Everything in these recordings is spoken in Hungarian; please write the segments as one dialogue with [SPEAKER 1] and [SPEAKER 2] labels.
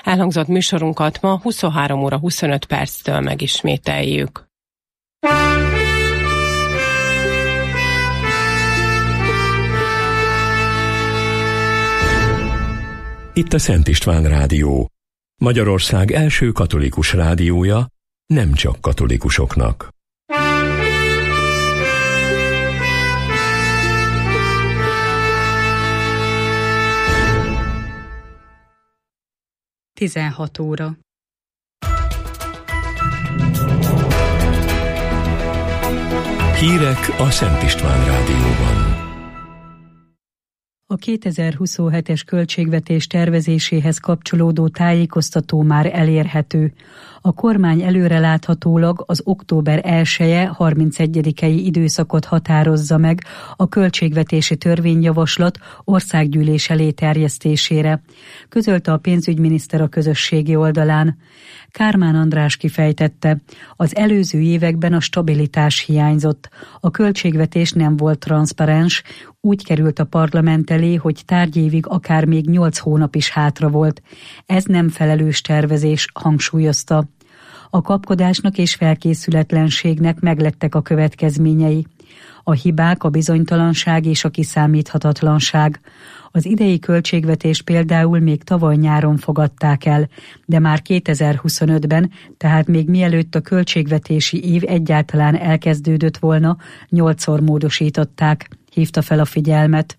[SPEAKER 1] Elhangzott műsorunkat ma 23 óra 25 perctől megismételjük.
[SPEAKER 2] Itt a Szent István Rádió, Magyarország első katolikus rádiója, nem csak katolikusoknak.
[SPEAKER 3] Tizenhat óra.
[SPEAKER 2] Hírek a Szent István Rádióban.
[SPEAKER 3] A 2027-es költségvetés tervezéséhez kapcsolódó tájékoztató már elérhető. A kormány előreláthatólag az október 1-je 31-i időszakot határozza meg a költségvetési törvényjavaslat országgyűlés elé terjesztésére, közölte a pénzügyminiszter a közösségi oldalán. Kármán András kifejtette, az előző években a stabilitás hiányzott, a költségvetés nem volt transzparens, úgy került a parlament elé, hogy tárgyévig akár még 8 hónap is hátra volt. Ez nem felelős tervezés, hangsúlyozta. A kapkodásnak és felkészületlenségnek meglettek a következményei. A hibák, a bizonytalanság és a kiszámíthatatlanság. Az idei költségvetést például még tavaly nyáron fogadták el, de már 2025-ben, tehát még mielőtt a költségvetési év egyáltalán elkezdődött volna, 8-szor módosították, hívta fel a figyelmet.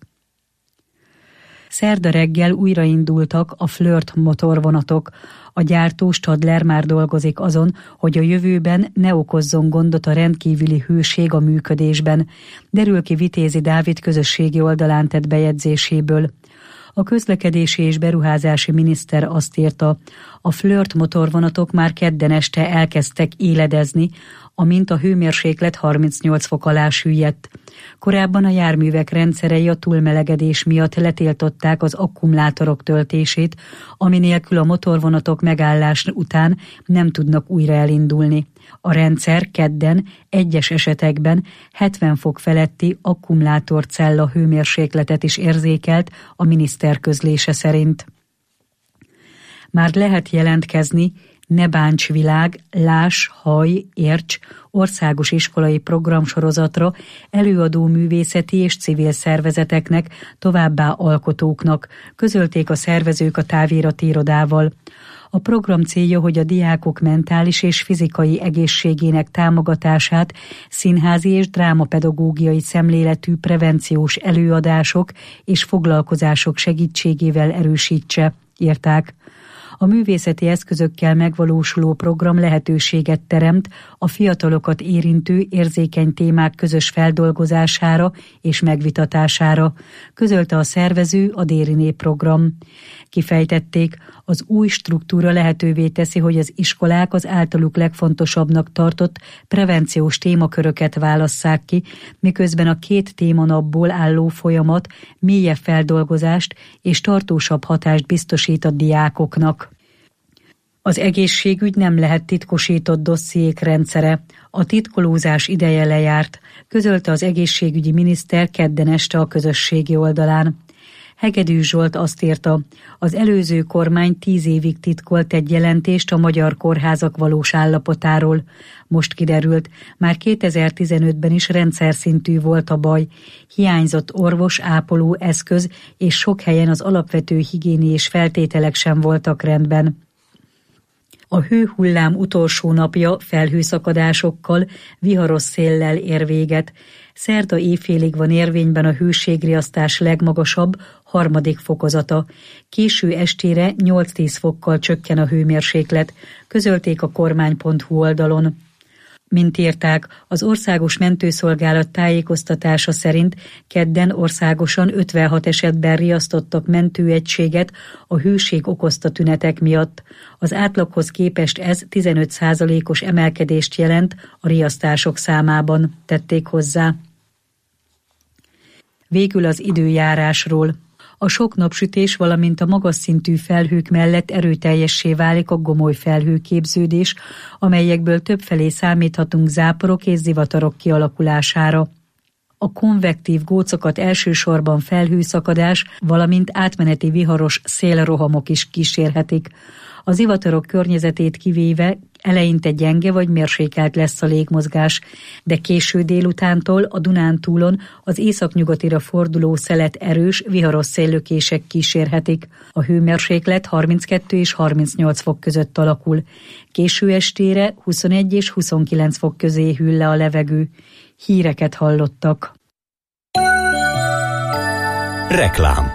[SPEAKER 3] Szerda reggel újraindultak a Flirt motorvonatok. A gyártó Stadler már dolgozik azon, hogy a jövőben ne okozzon gondot a rendkívüli hőség a működésben, derül ki Vitézi Dávid közösségi oldalán tett bejegyzéséből. A közlekedési és beruházási miniszter azt írta, a Flirt motorvonatok már kedden este elkezdtek éledezni, amint a hőmérséklet 38 fok alá süllyedt. Korábban a járművek rendszerei a túlmelegedés miatt letiltották az akkumulátorok töltését, ami nélkül a motorvonatok megállás után nem tudnak újra elindulni. A rendszer kedden egyes esetekben 70 fok feletti akkumulátorcella hőmérsékletet is érzékelt a miniszter közlése szerint. Már lehet jelentkezni Ne bánts világ, láss, hallj, érts országos iskolai programsorozatra előadó művészeti és civil szervezeteknek, továbbá alkotóknak, közölték a szervezők a távirati irodával. A program célja, hogy a diákok mentális és fizikai egészségének támogatását színházi és drámapedagógiai szemléletű prevenciós előadások és foglalkozások segítségével erősítse, írták. A művészeti eszközökkel megvalósuló program lehetőséget teremt a fiatalokat érintő érzékeny témák közös feldolgozására és megvitatására, közölte a szervező a Déri Nép program. Kifejtették, az új struktúra lehetővé teszi, hogy az iskolák az általuk legfontosabbnak tartott prevenciós témaköröket válasszák ki, miközben a 2 témanapból álló folyamat mélyebb feldolgozást és tartósabb hatást biztosít a diákoknak. Az egészségügy nem lehet titkosított dossziék rendszere. A titkolózás ideje lejárt, közölte az egészségügyi miniszter kedden este a közösségi oldalán. Hegedű Zsolt azt írta, az előző kormány 10 évig titkolt egy jelentést a magyar kórházak valós állapotáról. Most kiderült, már 2015-ben is rendszerszintű volt a baj. Hiányzott orvos, ápoló, eszköz, és sok helyen az alapvető higiéniés feltételek sem voltak rendben. A hőhullám utolsó napja felhőszakadásokkal, viharos széllel ér véget. Szerda éjfélig van érvényben a hőségriasztás legmagasabb, 3. fokozata. Késő estére 8-10 fokkal csökken a hőmérséklet, közölték a kormány.hu oldalon. Mint írták, az Országos Mentőszolgálat tájékoztatása szerint kedden országosan 56 esetben riasztottak mentőegységet a hőség okozta tünetek miatt. Az átlaghoz képest ez 15%-os emelkedést jelent a riasztások számában, tették hozzá. Végül az időjárásról. A sok napsütés, valamint a magas szintű felhők mellett erőteljessé válik a gomoly felhőképződés, amelyekből többfelé számíthatunk záporok és zivatarok kialakulására. A konvektív gócokat elsősorban felhőszakadás, valamint átmeneti viharos szélrohamok is kísérhetik. A zivatarok környezetét kivéve eleinte gyenge vagy mérsékelt lesz a légmozgás, de késő délutántól a Dunántúlon az északnyugatira forduló szelet erős, viharos széllökések kísérhetik. A hőmérséklet 32 és 38 fok között alakul. Késő estére 21 és 29 fok közé hűl le a levegő. Híreket hallottak.
[SPEAKER 4] Reklám.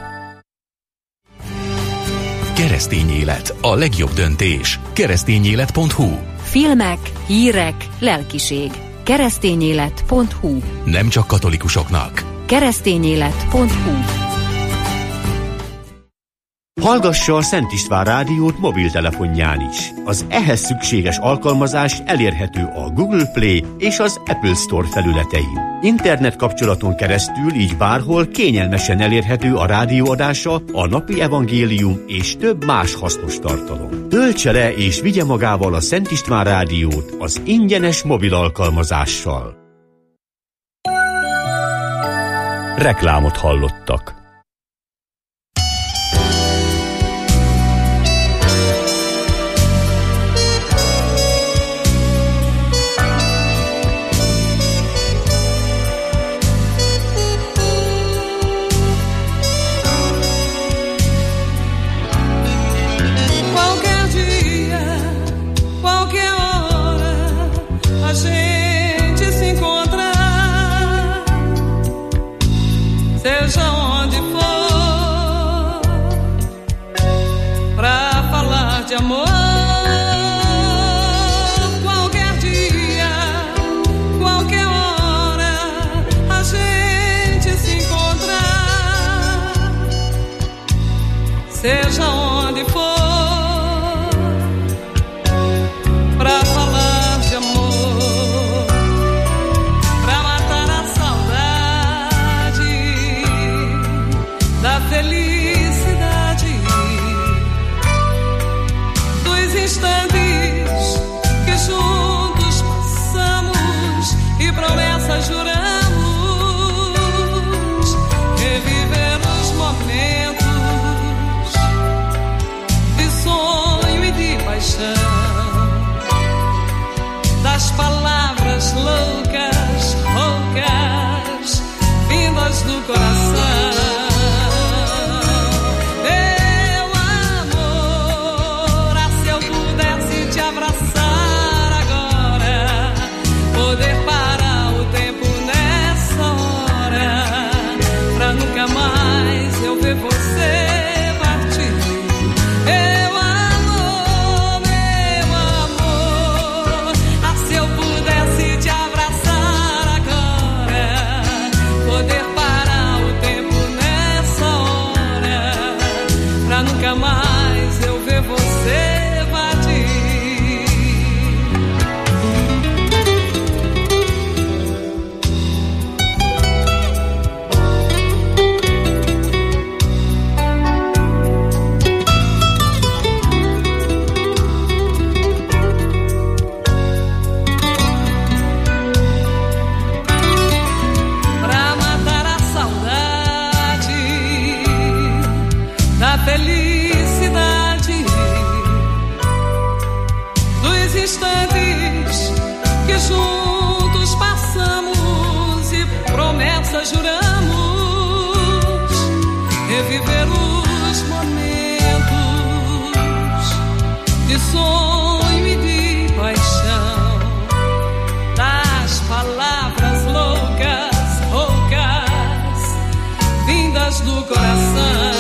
[SPEAKER 4] Keresztény élet, a legjobb döntés. Keresztényélet.hu.
[SPEAKER 5] Filmek, hírek, lelkiség. Keresztényélet.hu.
[SPEAKER 4] Nem csak katolikusoknak.
[SPEAKER 5] Keresztényélet.hu.
[SPEAKER 6] Hallgassa a Szent István rádiót mobiltelefonján is. Az ehhez szükséges alkalmazás elérhető a Google Play és az Apple Store felületein. Internet kapcsolaton keresztül így bárhol kényelmesen elérhető a rádióadása, a napi evangélium és több más hasznos tartalom. Töltse le és vigye magával a Szent István rádiót az ingyenes mobil alkalmazással.
[SPEAKER 2] Reklámot hallottak.
[SPEAKER 7] Seja onde for, pra falar de amor, pra matar a saudade da felicidade, dos instantes que juntos passamos e promessas juramos, reviver os momentos das palavras loucas, roucas, vindas do coração. Meu amor, ah, se eu pudesse te abraçar agora, poder parar o tempo nessa hora, pra nunca mais eu ver você partir. Nunca mais eu ver você partir. Pra matar a saudade da felicidade, dos instantes que juntos passamos e promessas juramos, reviver os momentos de sonho e de paixão, das palavras loucas, roucas, vindas do coração.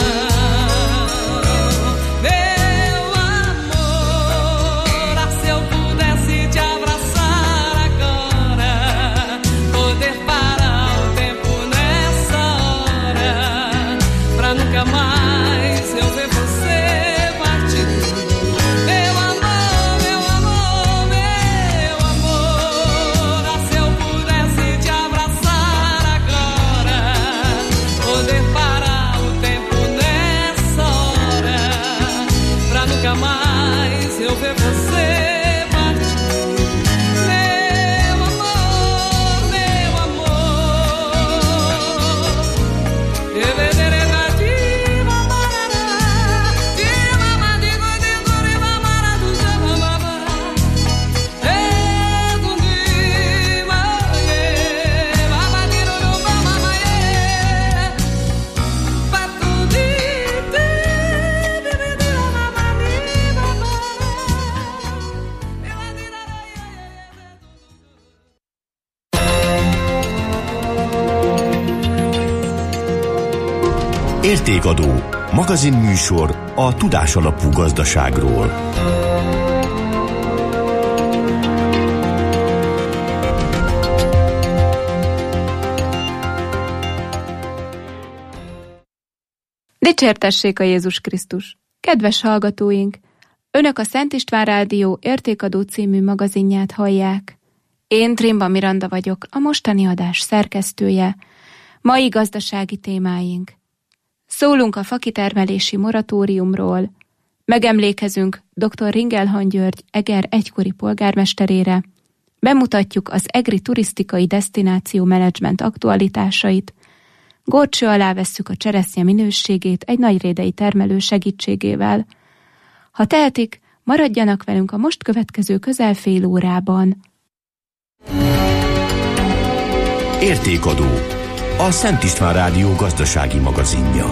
[SPEAKER 7] Nunca mais eu ver você partir. Meu amor, meu amor, meu amor, ah, se eu pudesse te abraçar agora, poder parar o tempo nessa hora, pra nunca mais eu ver você partir. Meu amor, meu amor,
[SPEAKER 6] Értékadó, magazinműsor a tudásalapú gazdaságról.
[SPEAKER 8] Dicsértessék a Jézus Krisztus! Kedves hallgatóink! Önök a Szent István Rádió Értékadó című magazinját hallják. Én Trimba Miranda vagyok, a mostani adás szerkesztője. Mai gazdasági témáink. Szólunk a fakitermelési moratóriumról, megemlékezünk dr. Ringelhant György Eger egykori polgármesterére, bemutatjuk az egri turisztikai desztináció menedzsment aktualitásait, górcső alá vesszük a cseresznye minőségét egy nagyrédei termelő segítségével. Ha tehetik, maradjanak velünk a most következő közel fél órában.
[SPEAKER 6] Értékadó, a Szent István Rádió gazdasági magazinja.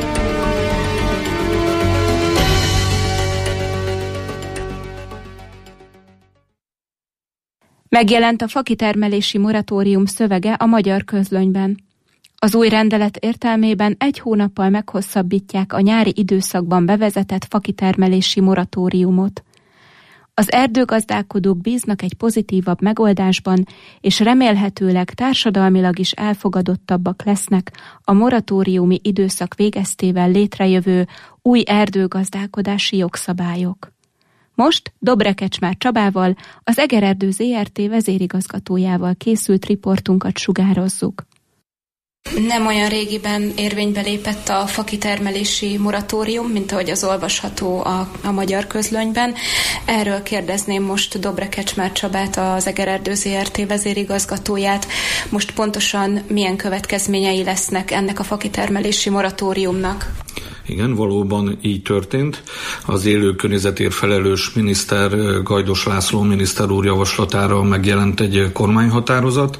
[SPEAKER 8] Megjelent a fakitermelési moratórium szövege a Magyar Közlönyben. Az új rendelet értelmében 1 hónappal meghosszabbítják a nyári időszakban bevezetett fakitermelési moratóriumot. Az erdőgazdálkodók bíznak egy pozitívabb megoldásban, és remélhetőleg társadalmilag is elfogadottabbak lesznek a moratóriumi időszak végeztével létrejövő új erdőgazdálkodási jogszabályok. Most Dobrekecsmár Csabával, az Egererdő ZRT vezérigazgatójával készült riportunkat sugározzuk. Nem olyan régiben érvénybe lépett a fakitermelési moratórium, mint ahogy az olvasható a Magyar Közlönyben. Erről kérdezném most Dobrekecsmár Csabát, az Egererdő ZRT vezérigazgatóját. Most pontosan milyen következményei lesznek ennek a fakitermelési moratóriumnak?
[SPEAKER 9] Igen, valóban így történt. Az élő környezetért felelős miniszter Gajdos László miniszter úr javaslatára megjelent egy kormányhatározat.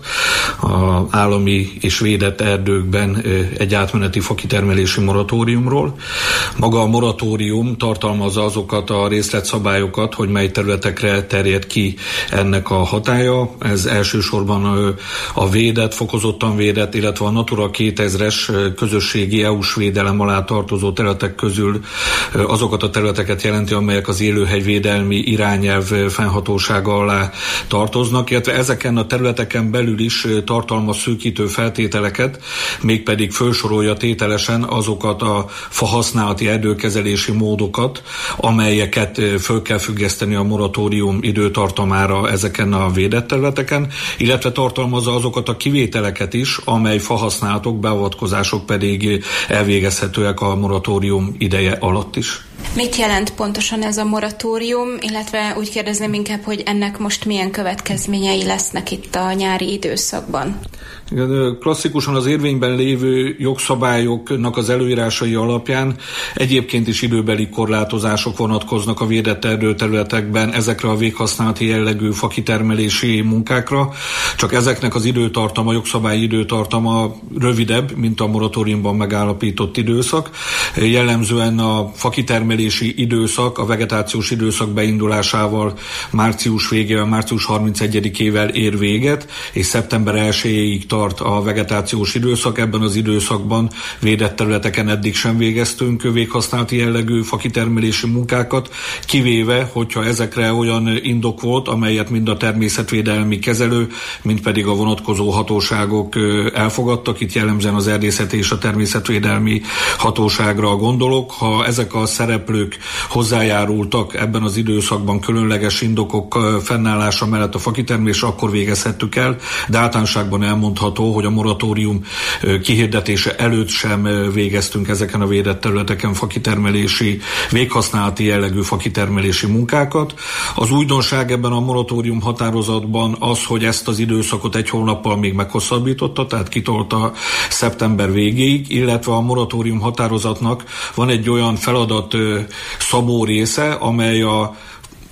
[SPEAKER 9] Az állami és védett erdőkben egy átmeneti fakitermelési moratóriumról. Maga a moratórium tartalmazza azokat a részletszabályokat, hogy mely területekre terjed ki ennek a hatálya. Ez elsősorban a védett, fokozottan védett, illetve a Natura 2000-es közösségi EU-s védelem alá tartozó területek közül azokat a területeket jelenti, amelyek az élőhelyvédelmi irányelv fennhatósága alá tartoznak, illetve ezeken a területeken belül is tartalmaz szűkítő feltételeket, mégpedig felsorolja tételesen azokat a fahasználati erdőkezelési módokat, amelyeket föl kell függeszteni a moratórium időtartamára ezeken a védett területeken, illetve tartalmazza azokat a kivételeket is, amely fahasználatok, beavatkozások pedig elvégezhetőek a moratórium ideje alatt is.
[SPEAKER 8] Mit jelent pontosan ez a moratórium, illetve úgy kérdezném inkább, hogy ennek most milyen következményei lesznek itt a nyári időszakban?
[SPEAKER 9] Klasszikusan az érvényben lévő jogszabályoknak az előírásai alapján egyébként is időbeli korlátozások vonatkoznak a védett erdőterületekben ezekre a véghasználati jellegű fakitermelési munkákra, csak ezeknek az időtartama, jogszabályi időtartama rövidebb, mint a moratóriumban megállapított időszak. Jellemzően a fakitermelési időszak, a vegetációs időszak beindulásával március végével, március 31-ével ér véget, és szeptember 1-ig tart a vegetációs időszak. Ebben az időszakban védett területeken eddig sem végeztünk véghasználati jellegű fakitermelési munkákat, kivéve, hogyha ezekre olyan indok volt, amelyet mind a természetvédelmi kezelő, mind pedig a vonatkozó hatóságok elfogadtak. Itt jellemzően az erdészeti és a természetvédelmi hatóságra gondolok. Ha ezek a szereplők hozzájárultak ebben az időszakban különleges indokok fennállása mellett a fakitermelésre, akkor végezhettük el, de általánosságban elmondható, hogy a moratórium kihirdetése előtt sem végeztünk ezeken a védett területeken fakitermelési, véghasználati jellegű fakitermelési munkákat. Az újdonság ebben a moratórium határozatban az, hogy ezt az időszakot 1 hónappal még meghosszabbította, tehát kitolta szeptember végéig, illetve a moratórium határozatnak van egy olyan feladat szabó része, amely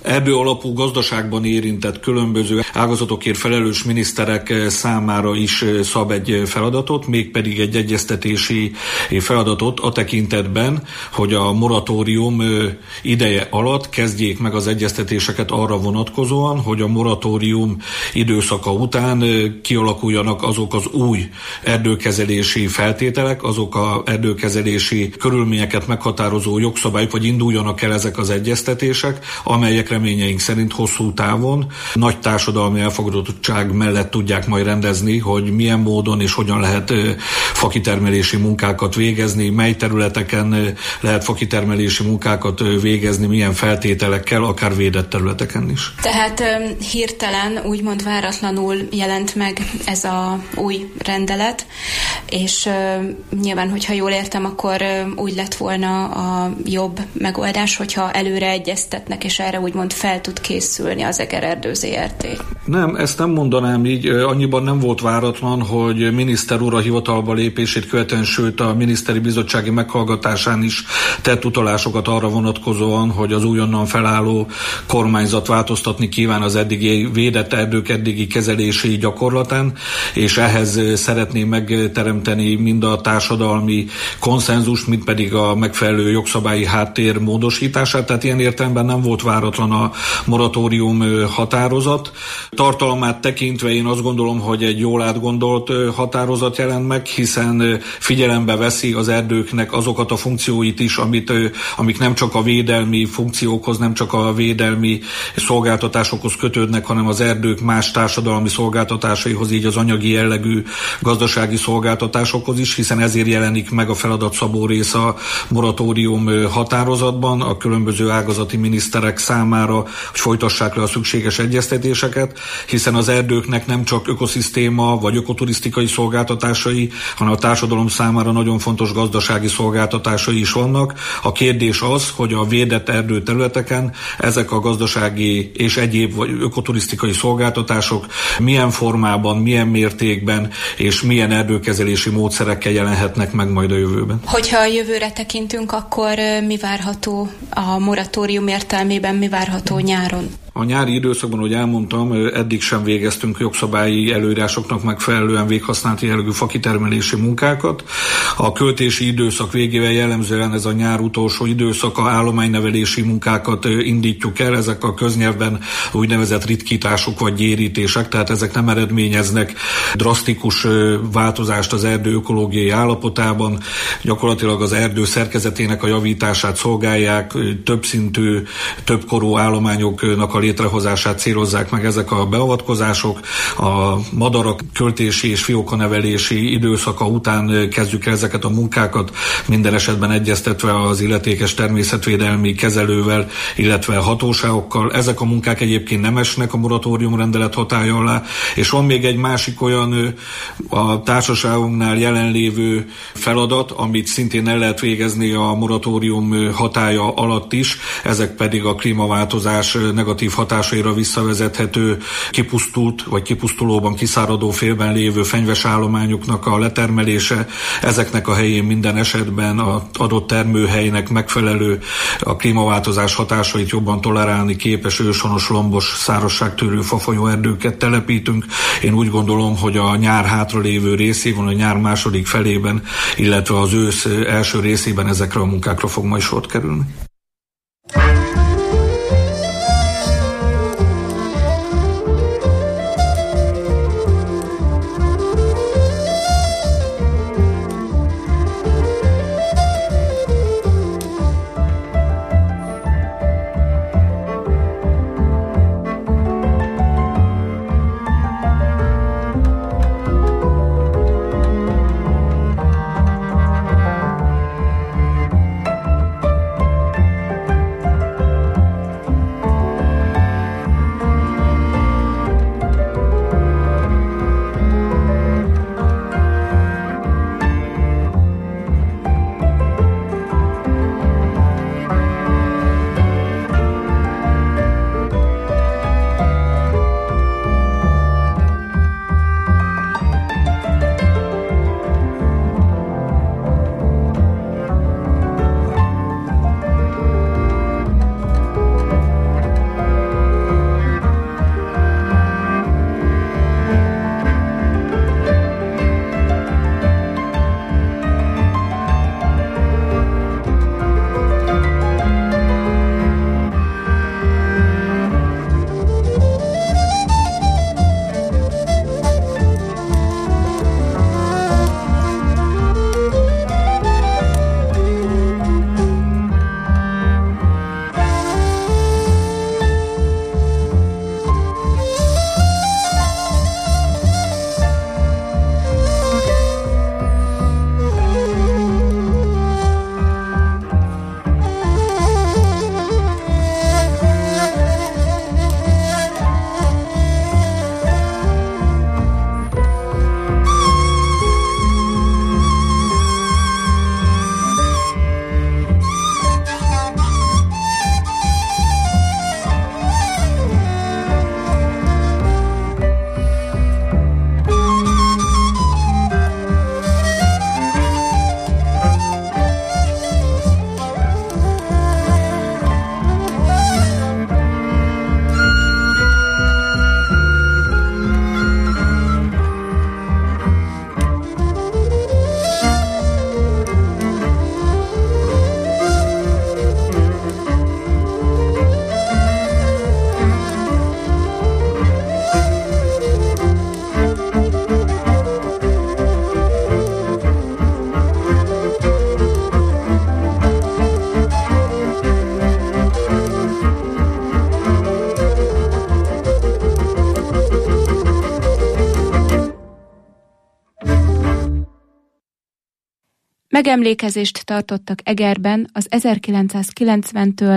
[SPEAKER 9] erdő alapú gazdaságban érintett különböző ágazatokért felelős miniszterek számára is szab egy feladatot, mégpedig egy egyeztetési feladatot a tekintetben, hogy a moratórium ideje alatt kezdjék meg az egyeztetéseket arra vonatkozóan, hogy a moratórium időszaka után kialakuljanak azok az új erdőkezelési feltételek, azok az erdőkezelési körülményeket meghatározó jogszabályok, vagy induljanak el ezek az egyeztetések, amelyek reményeink szerint hosszú távon nagy társadalmi elfogadottság mellett tudják majd rendezni, hogy milyen módon és hogyan lehet fakitermelési munkákat végezni, mely területeken lehet fakitermelési munkákat végezni, milyen feltételekkel, akár védett területeken is.
[SPEAKER 8] Tehát hirtelen, úgymond váratlanul jelent meg ez a új rendelet, és nyilván, hogyha jól értem, akkor úgy lett volna a jobb megoldás, hogyha előre egyeztetnek, és erre úgymond fel tud készülni az Egererdő ZRT.
[SPEAKER 9] Nem, ezt nem mondanám így, annyiban nem volt váratlan, hogy miniszter úr a hivatalba lépését követően, sőt a miniszteri bizottsági meghallgatásán is tett utalásokat arra vonatkozóan, hogy az újonnan felálló kormányzat változtatni kíván az eddigi védett erdők eddigi kezelési gyakorlatán, és ehhez szeretné megteremteni mind a társadalmi konszenzust, mind pedig a megfelelő jogszabályi háttér módosítását, tehát ilyen értelemben nem volt váratlan a moratórium határozat. Tartalmát tekintve én azt gondolom, hogy egy jól átgondolt határozat jelent meg, hiszen figyelembe veszi az erdőknek azokat a funkcióit is, amik nem csak a védelmi funkciókhoz, nem csak a védelmi szolgáltatásokhoz kötődnek, hanem az erdők más társadalmi szolgáltatásaihoz, így az anyagi jellegű gazdasági szolgáltatásokhoz is, hiszen ezért jelenik meg a feladatszabó rész a moratórium határozatban a különböző ágazati miniszterek számára, hogy folytassák le a szükséges egyeztetéseket, hiszen az erdőknek nem csak ökoszisztéma vagy ökoturisztikai szolgáltatásai, hanem a társadalom számára nagyon fontos gazdasági szolgáltatásai is vannak. A kérdés az, hogy a védett erdőterületeken ezek a gazdasági és egyéb vagy ökoturisztikai szolgáltatások milyen formában, milyen mértékben és milyen erdőkezelési módszerekkel jelenhetnek meg majd a jövőben.
[SPEAKER 8] Hogyha a jövőre tekintünk, akkor mi várható a moratórium értelmében, mi várható nyáron?
[SPEAKER 9] A nyári időszakban, ahogy elmondtam, eddig sem végeztünk jogszabályi előírásoknak megfelelően véghasználati jellegű fakitermelési munkákat. A költési időszak végével jellemzően ez a nyár utolsó időszaka állománynevelési munkákat indítjuk el. Ezek a köznyelvben úgynevezett ritkítások vagy gyérítések, tehát ezek nem eredményeznek drasztikus változást az erdő ökológiai állapotában. Gyakorlatilag az erdő szerkezetének a javítását szolgálják, többszintű, többkorú állományoknak a létrehozását célozzák meg ezek a beavatkozások. A madarak költési és fiókanevelési időszaka után kezdjük el ezeket a munkákat, minden esetben egyeztetve az illetékes természetvédelmi kezelővel, illetve hatóságokkal. Ezek a munkák egyébként nem esnek a moratórium rendelet hatálya alá, és van még egy másik olyan a társaságunknál jelenlévő feladat, amit szintén el lehet végezni a moratórium hatálya alatt is, ezek pedig a klímaváltozás negatív hatásaira visszavezethető, kipusztult vagy kipusztulóban, kiszáradó félben lévő fenyves állományoknak a letermelése. Ezeknek a helyén minden esetben az adott termőhelynek megfelelő, a klímaváltozás hatásait jobban tolerálni képes őshonos, lombos, szárazságtűrő fafajóerdőket telepítünk. Én úgy gondolom, hogy a nyár hátralévő részében, a nyár második felében, illetve az ősz első részében ezekre a munkákra fog majd sort kerülni.
[SPEAKER 8] Megemlékezést tartottak Egerben az 1990-től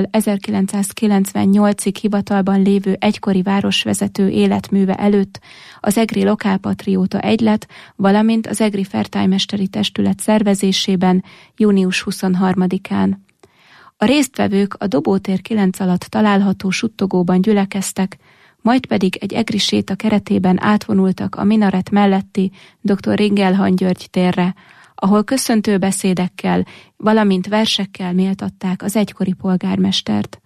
[SPEAKER 8] 1998-ig hivatalban lévő egykori városvezető életműve előtt az Egri Lokálpatrióta Egylet, valamint az Egri Fertájmesteri Testület szervezésében június 23-án. A résztvevők a Dobótér 9 alatt található suttogóban gyülekeztek, majd pedig egy egri séta keretében átvonultak a minaret melletti dr. Ringelhany György térre, ahol köszöntő beszédekkel, valamint versekkel méltatták az egykori polgármestert.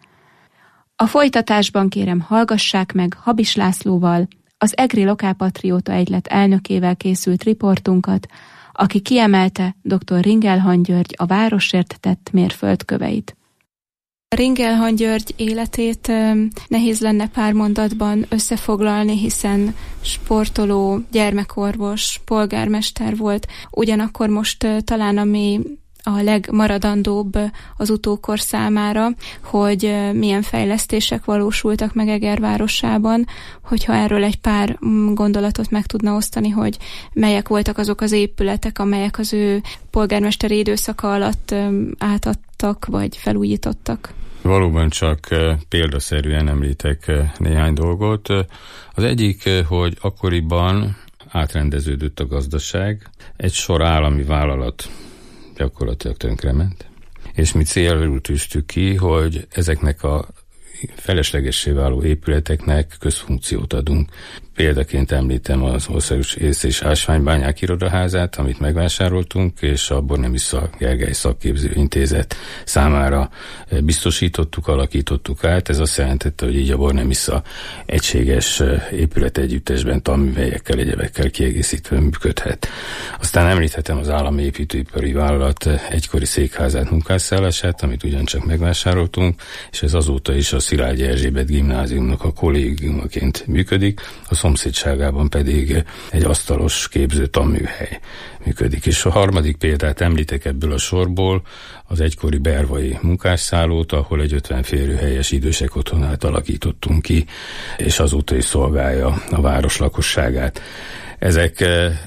[SPEAKER 8] A folytatásban kérem hallgassák meg Habis Lászlóval, az Egri Lokálpatrióta Egylet elnökével készült riportunkat, aki kiemelte dr. Ringelhany György a városért tett mérföldköveit. Ringelhany György életét nehéz lenne pár mondatban összefoglalni, hiszen sportoló, gyermekorvos, polgármester volt. Ugyanakkor most talán ami a legmaradandóbb az utókor számára, hogy milyen fejlesztések valósultak meg Eger városában, hogyha erről egy pár gondolatot meg tudna osztani, hogy melyek voltak azok az épületek, amelyek az ő polgármesteri időszaka alatt átadtak vagy felújítottak.
[SPEAKER 10] Valóban csak példaszerűen említek néhány dolgot. Az egyik, hogy akkoriban átrendeződött a gazdaság, egy sor állami vállalat gyakorlatilag tönkrement, és mi célul tűztük ki, hogy ezeknek a feleslegessé váló épületeknek közfunkciót adunk. Példaként említem az Országos Ész- és Ásványbányák Irodaházát, amit megvásároltunk, és a Bornemisza Gergely Szakképző Intézet számára biztosítottuk, alakítottuk át. Ez azt jelentette, hogy így a Bornemisza egységes épületegyüttesben tanműhelyekkel, egyebekkel kiegészítve működhet. Aztán említhetem az Állami Építőipari Vállalat egykori székházát, munkásszállását, amit ugyancsak megvásároltunk, és ez azóta is a Szilágyi Erzsébet Gimnáziumnak a kollégiumaként működik, a szomszédságában pedig egy asztalos képző tanműhely működik. És a harmadik példát említek ebből a sorból, az egykori bervai munkásszállót, ahol egy 50 férőhelyes idősek otthonát alakítottunk ki, és azóta is szolgálja a város lakosságát. Ezek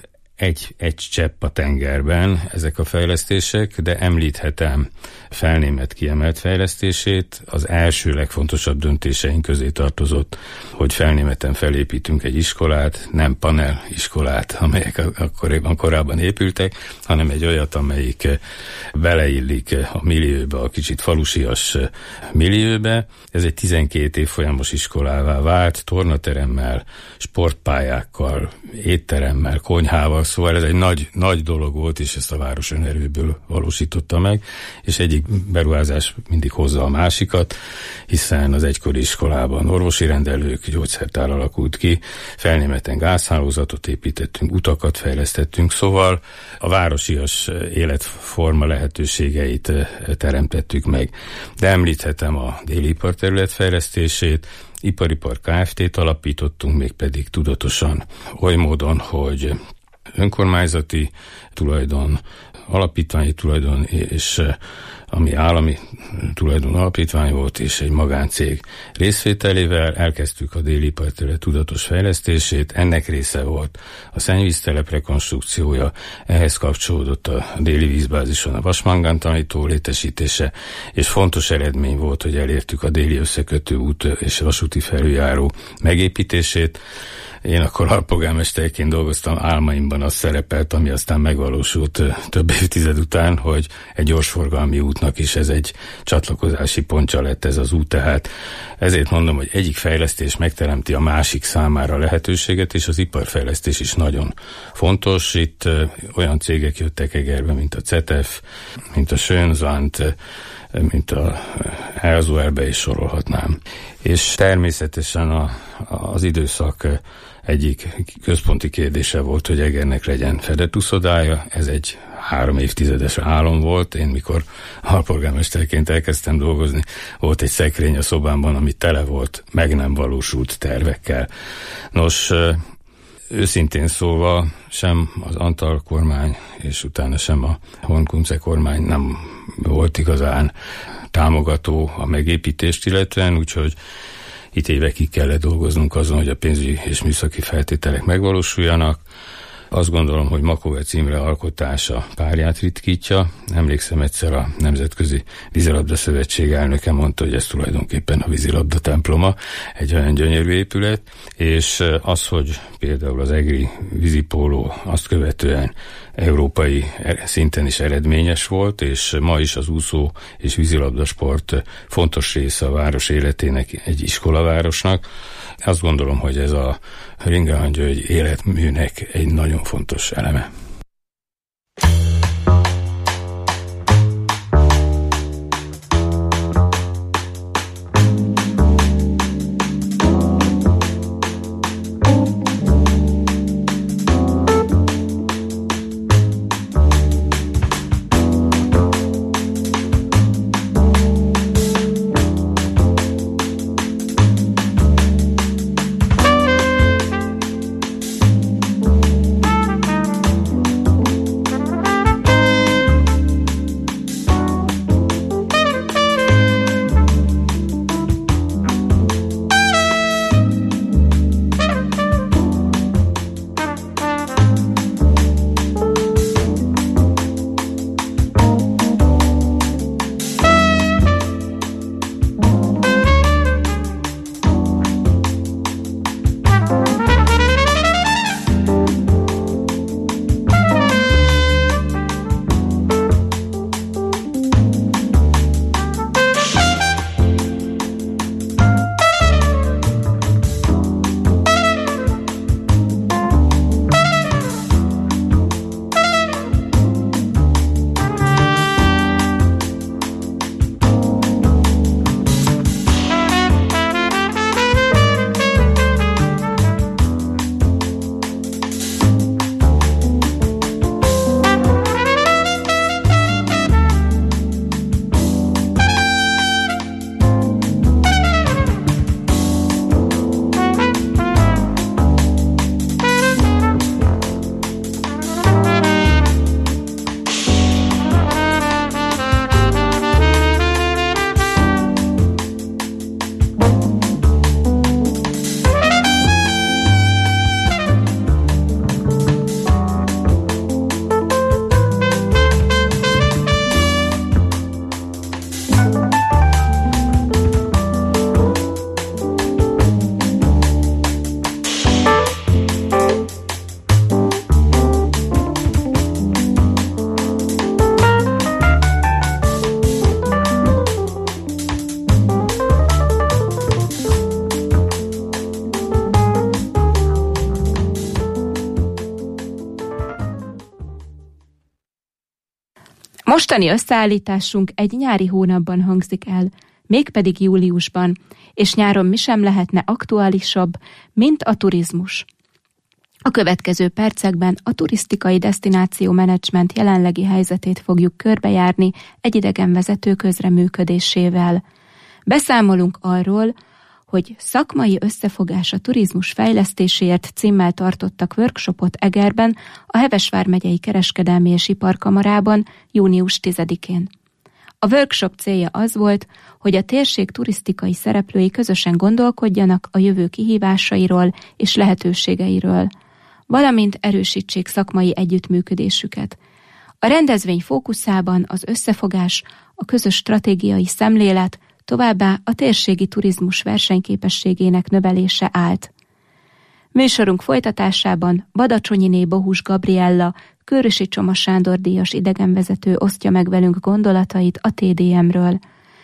[SPEAKER 10] egy csepp a tengerben, ezek a fejlesztések, de említhetem Felnémet kiemelt fejlesztését. Az első legfontosabb döntéseink közé tartozott, hogy Felnémeten felépítünk egy iskolát, nem panel iskolát, amelyek korábban épültek, hanem egy olyat, amelyik beleillik a millióbe, a kicsit falusias millióbe. Ez egy 12 évfolyamos iskolává vált, tornateremmel, sportpályákkal, étteremmel, konyhával, szóval ez egy nagy dolog volt, és ezt a város önerőből valósította meg, és egyik beruházás mindig hozza a másikat, hiszen az egykori iskolában orvosi rendelők, gyógyszertár alakult ki, Felnémeten gázhálózatot építettünk, utakat fejlesztettünk, szóval a városias életforma lehetőségeit teremtettük meg. De említhetem a déli iparterület fejlesztését, Iparipar Kft-t alapítottunk, mégpedig tudatosan oly módon, hogy önkormányzati tulajdon, alapítványi tulajdon, és ami állami tulajdon alapítvány volt, és egy magáncég részvételével elkezdtük a déli iparterület tudatos fejlesztését. Ennek része volt a szennyvíztelep rekonstrukciója, ehhez kapcsolódott a déli vízbázison a vasmangán tanító létesítése, és fontos eredmény volt, hogy elértük a déli összekötő út és vasúti felüljáró megépítését. Én akkor alpolgármesterként dolgoztam, álmaimban az szerepelt, ami aztán megvalósult több évtized után, hogy egy gyorsforgalmi útnak is ez egy csatlakozási pontja lett ez az út, tehát ezért mondom, hogy egyik fejlesztés megteremti a másik számára lehetőséget, és az iparfejlesztés is nagyon fontos. Itt olyan cégek jöttek Egerbe, mint a CETEF, mint a Schönzant, mint a Elzuerbe is sorolhatnám. És természetesen az időszak egyik központi kérdése volt, hogy Egernek legyen fedett uszodája. Ez egy 3 évtizedes álom volt. Én mikor alpolgármesterként elkezdtem dolgozni, volt egy szekrény a szobámban, ami tele volt meg nem valósult tervekkel. Nos, őszintén szólva sem az Antal kormány, és utána sem a Horn-Kunce kormány nem volt igazán támogató a megépítést illetően, úgyhogy itt évekig kellett dolgoznunk azon, hogy a pénzügyi és műszaki feltételek megvalósuljanak. Azt gondolom, hogy Makovec Imre alkotása párját ritkítja. Emlékszem, egyszer a Nemzetközi Vízilabda Szövetség elnöke mondta, hogy ez tulajdonképpen a vízilabda temploma, egy olyan gyönyörű épület, és az, hogy például az egri vízipóló azt követően európai szinten is eredményes volt, és ma is az úszó és vízilabdasport fontos része a város életének, egy iskolavárosnak. Azt gondolom, hogy ez a Ringelhant-György életműnek egy nagyon fontos eleme.
[SPEAKER 8] Mostani összeállításunk egy nyári hónapban hangzik el, mégpedig júliusban, és nyáron mi sem lehetne aktuálisabb, mint a turizmus. A következő percekben a turisztikai desztináció menedzsment jelenlegi helyzetét fogjuk körbejárni egy idegenvezető közreműködésével. Beszámolunk arról, hogy szakmai összefogás a turizmus fejlesztéséért címmel tartottak workshopot Egerben, a Heves vármegyei Kereskedelmi és Iparkamarában június 10-én. A workshop célja az volt, hogy a térség turisztikai szereplői közösen gondolkodjanak a jövő kihívásairól és lehetőségeiről, valamint erősítsék szakmai együttműködésüket. A rendezvény fókuszában az összefogás, a közös stratégiai szemlélet, továbbá a térségi turizmus versenyképességének növelése állt. Műsorunk folytatásában Badacsonyiné Bohus Gabriella, Kőrösi Csoma Sándor díjas idegenvezető osztja meg velünk gondolatait a TDM-ről.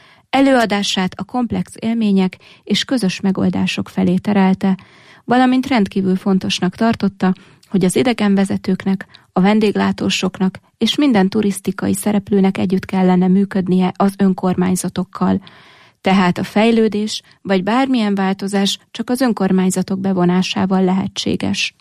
[SPEAKER 8] Előadását a komplex élmények és közös megoldások felé terelte, valamint rendkívül fontosnak tartotta, hogy az idegenvezetőknek, a vendéglátósoknak és minden turisztikai szereplőnek együtt kellene működnie az önkormányzatokkal. Tehát a fejlődés vagy bármilyen változás csak az önkormányzatok bevonásával lehetséges.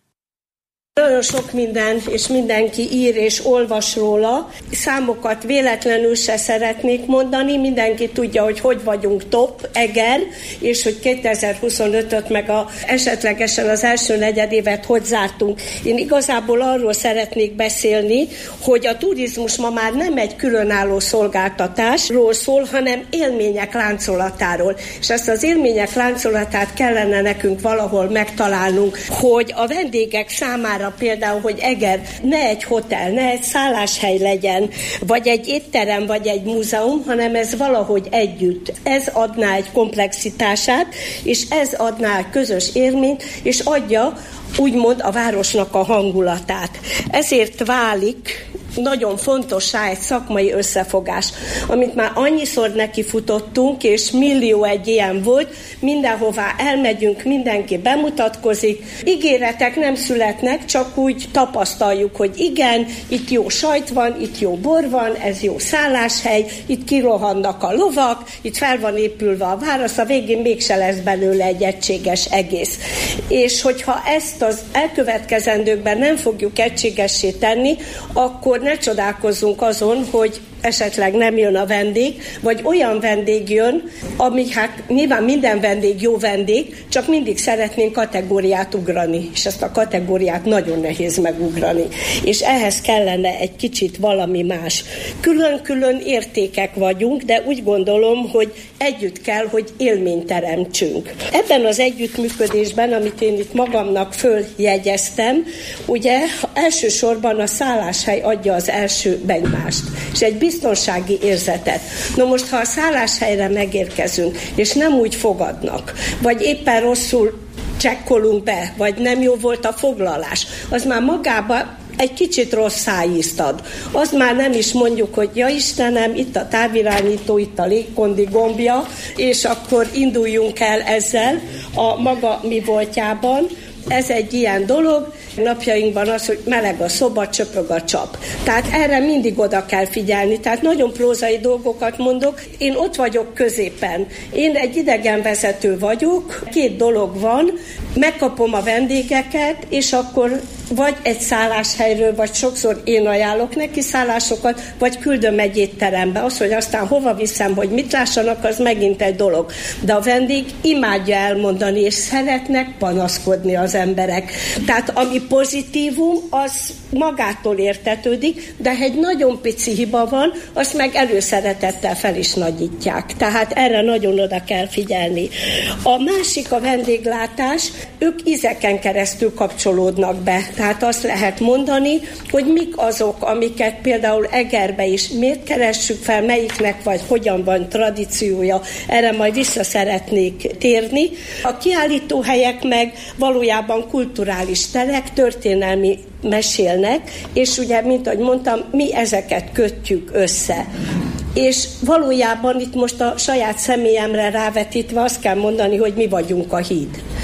[SPEAKER 11] Nagyon sok minden, és mindenki ír és olvas róla. Számokat véletlenül se szeretnék mondani, mindenki tudja, hogy vagyunk top, Eger, és hogy 2025-öt meg esetlegesen az első negyedévet hogy zártunk. Én igazából arról szeretnék beszélni, hogy a turizmus ma már nem egy különálló szolgáltatásról szól, hanem élmények láncolatáról. És ezt az élmények láncolatát kellene nekünk valahol megtalálnunk, hogy a vendégek számára számára például, hogy Eger ne egy hotel, ne egy szálláshely legyen, vagy egy étterem, vagy egy múzeum, hanem ez valahogy együtt. Ez adná egy komplexitását, és ez adná egy közös élményt, és adja úgymond a városnak a hangulatát. Ezért válik nagyon fontossá egy szakmai összefogás, amit már annyiszor nekifutottunk, és millió egy ilyen volt, mindenhová elmegyünk, mindenki bemutatkozik. Ígéretek nem születnek, csak úgy tapasztaljuk, hogy igen, itt jó sajt van, itt jó bor van, ez jó szálláshely, itt kirohannak a lovak, itt fel van épülve a város, a végén mégse lesz belőle egy egységes egész. És hogyha ezt az elkövetkezendőkben nem fogjuk egységessé tenni, akkor ne csodálkozzunk azon, hogy esetleg nem jön a vendég, vagy olyan vendég jön, ami hát nyilván minden vendég jó vendég, csak mindig szeretnénk kategóriát ugrani, és ezt a kategóriát nagyon nehéz megugrani. És ehhez kellene egy kicsit valami más. Külön-külön értékek vagyunk, de úgy gondolom, hogy együtt kell, hogy élményt teremtsünk. Ebben az együttműködésben, amit én itt magamnak följegyeztem, ugye elsősorban a szálláshely adja az első benyomást, és egy biztonsági érzetet. Na most, ha a szálláshelyre megérkezünk, és nem úgy fogadnak, vagy éppen rosszul csekkolunk be, vagy nem jó volt a foglalás, az már magában egy kicsit rossz szájízt ad. Azt már nem is mondjuk, hogy ja Istenem, itt a távirányító, itt a légkondi gombja, és akkor induljunk el ezzel a maga mi voltjában. Ez egy ilyen dolog. Napjainkban az, hogy meleg a szoba, csöpög a csap. Tehát erre mindig oda kell figyelni. Tehát nagyon prózai dolgokat mondok. Én ott vagyok középen. Én egy idegenvezető vagyok. 2 dolog van. Megkapom a vendégeket, és akkor vagy egy szálláshelyről, vagy sokszor én ajánlok neki szállásokat, vagy küldöm egy étterembe. Az, hogy aztán hova viszem, hogy mit lássanak, az megint egy dolog. De a vendég imádja elmondani, és szeretnek panaszkodni az emberek. Tehát ami pozitívum, az magától értetődik, de ha egy nagyon pici hiba van, azt meg előszeretettel fel is nagyítják. Tehát erre nagyon oda kell figyelni. A másik a vendéglátás, ők ízeken keresztül kapcsolódnak be. Tehát azt lehet mondani, hogy mik azok, amiket például Egerbe is miért keressük fel, melyiknek vagy hogyan van tradíciója, erre majd vissza szeretnék térni. A kiállítóhelyek meg valójában kulturális terek, történelmi mesélnek, és ugye, mint ahogy mondtam, mi ezeket kötjük össze. És valójában itt most a saját személyemre rávetítve azt kell mondani, hogy mi vagyunk a híd.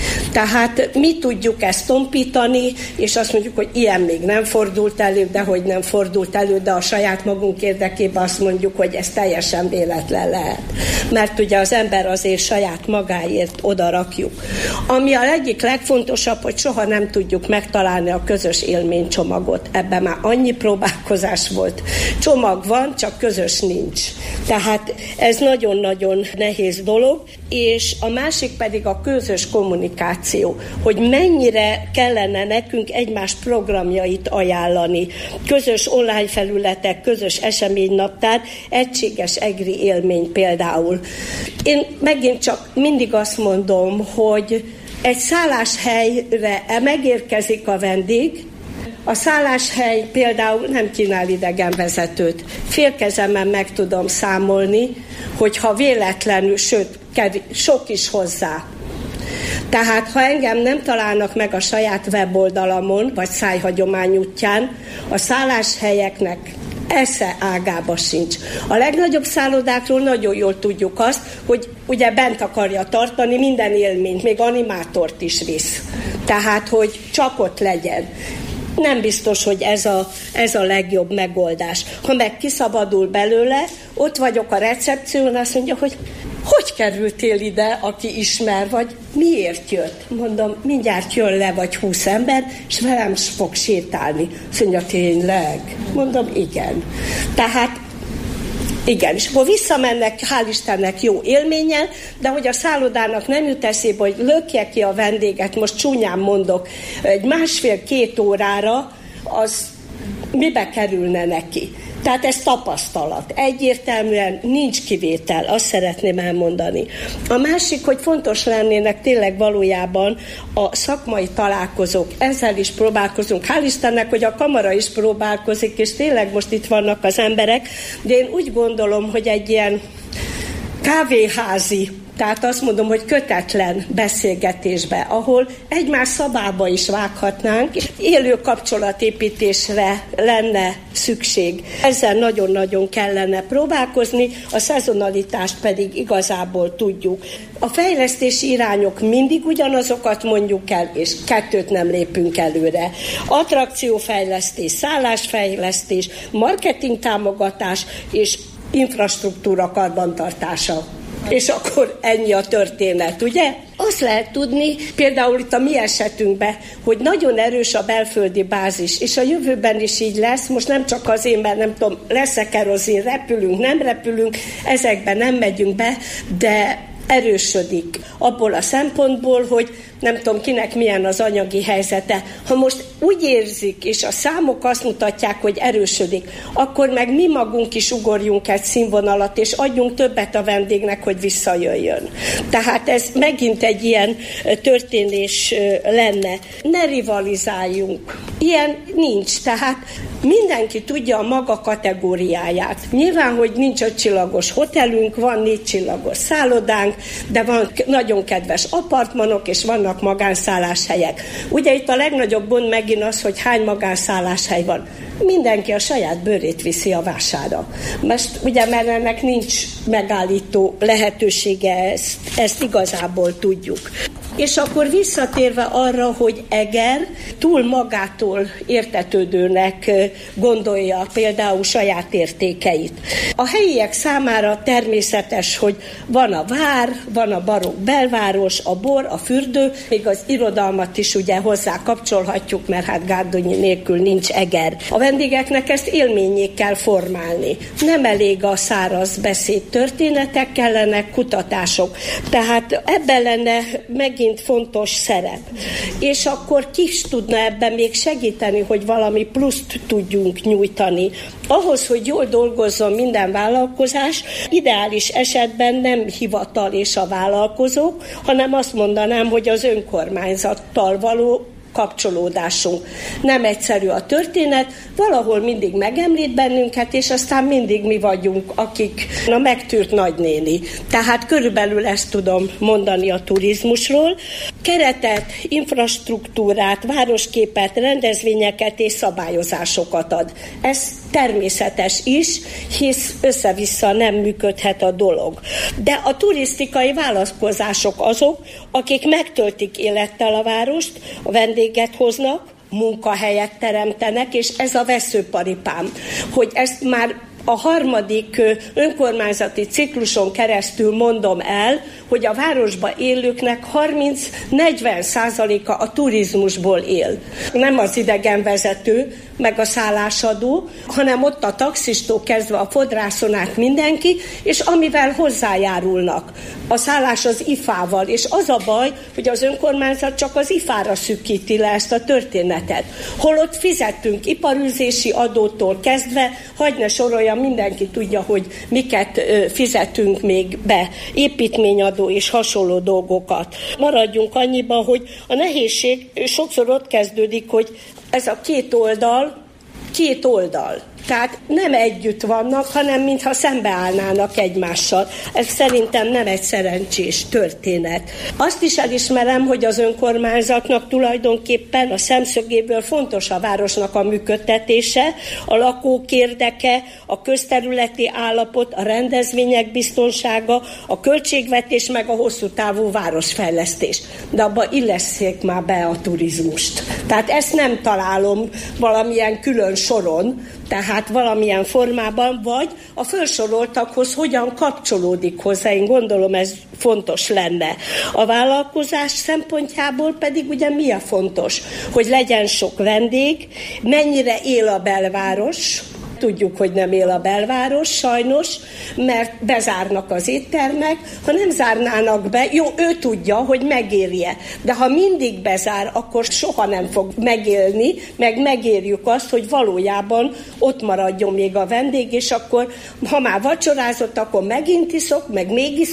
[SPEAKER 11] Tehát mi tudjuk ezt tompítani, és azt mondjuk, hogy ilyen még nem fordult elő, de hogy nem fordult elő, de a saját magunk érdekében azt mondjuk, hogy ez teljesen véletlen lehet. Mert ugye az ember azért saját magáért oda rakjuk. Ami a egyik legfontosabb, hogy soha nem tudjuk megtalálni a közös élménycsomagot. Ebben már annyi próbálkozás volt. Csomag van, csak közös nincs. Tehát ez nagyon-nagyon nehéz dolog, és a másik pedig a közös kommunikáció, hogy mennyire kellene nekünk egymás programjait ajánlani. Közös online felületek, közös eseménynaptár, egységes egri élmény például. Én megint csak mindig azt mondom, hogy egy szálláshelyre megérkezik a vendég, a szálláshely például nem kínál idegenvezetőt. Félkezemen meg tudom számolni, hogyha véletlenül, sőt, sok is hozzá. Tehát, ha engem nem találnak meg a saját weboldalamon, vagy szájhagyomány útján, a szálláshelyeknek esze ágába sincs. A legnagyobb szállodákról nagyon jól tudjuk azt, hogy ugye bent akarja tartani minden élményt, még animátort is visz. Tehát, hogy csak ott legyen. Nem biztos, hogy ez a legjobb megoldás. Ha meg kiszabadul belőle, ott vagyok a recepción, azt mondja, hogy kerültél ide, aki ismer, vagy miért jött? Mondom, mindjárt jön le, vagy 20 ember, és velem fog sétálni. Azt mondja, tényleg? Mondom, igen. Tehát igen, és akkor visszamennek, hál' Istennek jó élménnyel, de hogy a szállodának nem jut eszébe, hogy lökje ki a vendéget, most csúnyán mondok, egy 1,5-2 órára, az mibe kerülne neki? Tehát ez tapasztalat. Egyértelműen nincs kivétel, azt szeretném elmondani. A másik, hogy fontos lennének tényleg valójában a szakmai találkozók. Ezzel is próbálkozunk. Hál' Istennek, hogy a kamara is próbálkozik, és tényleg most itt vannak az emberek, de én úgy gondolom, hogy egy ilyen kávéházi, tehát azt mondom, hogy kötetlen beszélgetésbe, ahol egymás szabába is vághatnánk, és élő kapcsolatépítésre lenne szükség. Ezzel nagyon-nagyon kellene próbálkozni, a szezonalitást pedig igazából tudjuk. A fejlesztési irányok mindig ugyanazokat mondjuk el, és kettőt nem lépünk előre. Attrakciófejlesztés, szállásfejlesztés, marketingtámogatás és infrastruktúra karbantartása. És akkor ennyi a történet, ugye? Azt lehet tudni, például itt a mi esetünkben, hogy nagyon erős a belföldi bázis, és a jövőben is így lesz, most nem csak azért, mert nem tudom, lesz-e kerozin, repülünk, nem repülünk, ezekben nem megyünk be, de erősödik abból a szempontból, hogy nem tudom kinek milyen az anyagi helyzete. Ha most úgy érzik, és a számok azt mutatják, hogy erősödik, akkor meg mi magunk is ugorjunk egy színvonalat, és adjunk többet a vendégnek, hogy visszajöjjön. Tehát ez megint egy ilyen történés lenne. Ne rivalizáljunk. Ilyen nincs. Tehát mindenki tudja a maga kategóriáját. Nyilván, hogy nincs 5 csillagos hotelünk, van 4 csillagos szállodánk, de van nagyon kedves apartmanok, és vannak magánszálláshelyek. Ugye itt a legnagyobb gond megint az, hogy hány magánszálláshely van. Mindenki a saját bőrét viszi a vására. Most ugye, mert ennek nincs megállító lehetősége, ezt igazából tudjuk. És akkor visszatérve arra, hogy Eger túl magától értetődőnek gondolja például saját értékeit. A helyiek számára természetes, hogy van a vár, van a barokk belváros, a bor, a fürdő, még az irodalmat is ugye hozzá kapcsolhatjuk, mert hát Gárdonyi nélkül nincs Eger. A vendégeknek ezt élménnyé kell formálni. Nem elég a száraz beszéd, történetek kellenek, kutatások. Tehát ebben lenne megint fontos szerep. És akkor ki is tudna ebben még segíteni, hogy valami pluszt tudjunk nyújtani. Ahhoz, hogy jól dolgozzon minden vállalkozás, ideális esetben nem hivatal és a vállalkozók, hanem azt mondanám, hogy az önkormányzattal való kapcsolódásunk. Nem egyszerű a történet, valahol mindig megemlít bennünket, és aztán mindig mi vagyunk, akik a megtűrt nagynéni. Tehát körülbelül ezt tudom mondani a turizmusról. Keretet, infrastruktúrát, városképet, rendezvényeket és szabályozásokat ad. Ez természetes is, hisz össze-vissza nem működhet a dolog. De a turisztikai vállalkozások azok, akik megtöltik élettel a várost, a vendéget hoznak, munkahelyet teremtenek, és ez a veszőparipám, hogy ezt már a harmadik önkormányzati cikluson keresztül mondom el, hogy a városban élőknek 30-40%-a a turizmusból él. Nem az idegenvezető, meg a szállásadó, hanem ott a taxistól kezdve a fodrászon át mindenki, és amivel hozzájárulnak. A szállás az IFA-val, és az a baj, hogy az önkormányzat csak az IFA-ra szűkíti le ezt a történetet. Holott fizetünk iparűzési adótól kezdve, hagyj ne soroljam, mindenki tudja, hogy miket fizetünk még be, építményadó és hasonló dolgokat. Maradjunk annyiban, hogy a nehézség sokszor ott kezdődik, hogy ez a két oldal. Tehát nem együtt vannak, hanem mintha szembeállnának egymással. Ez szerintem nem egy szerencsés történet. Azt is elismerem, hogy az önkormányzatnak tulajdonképpen a szemszögéből fontos a városnak a működtetése, a lakók érdeke, a közterületi állapot, a rendezvények biztonsága, a költségvetés meg a hosszú távú városfejlesztés. De abba illesszék már be a turizmust. Tehát ezt nem találom valamilyen külön soron, tehát valamilyen formában, vagy a felsoroltakhoz hogyan kapcsolódik hozzá. Én gondolom, ez fontos lenne. A vállalkozás szempontjából pedig ugye mi a fontos? Hogy legyen sok vendég, mennyire él a belváros, Tudjuk, hogy nem él a belváros, sajnos, mert bezárnak az éttermek. Ha nem zárnának be, jó, ő tudja, hogy megérje. De ha mindig bezár, akkor soha nem fog megélni, meg megérjük azt, hogy valójában ott maradjon még a vendég, és akkor, ha már vacsorázott, akkor megint iszok, meg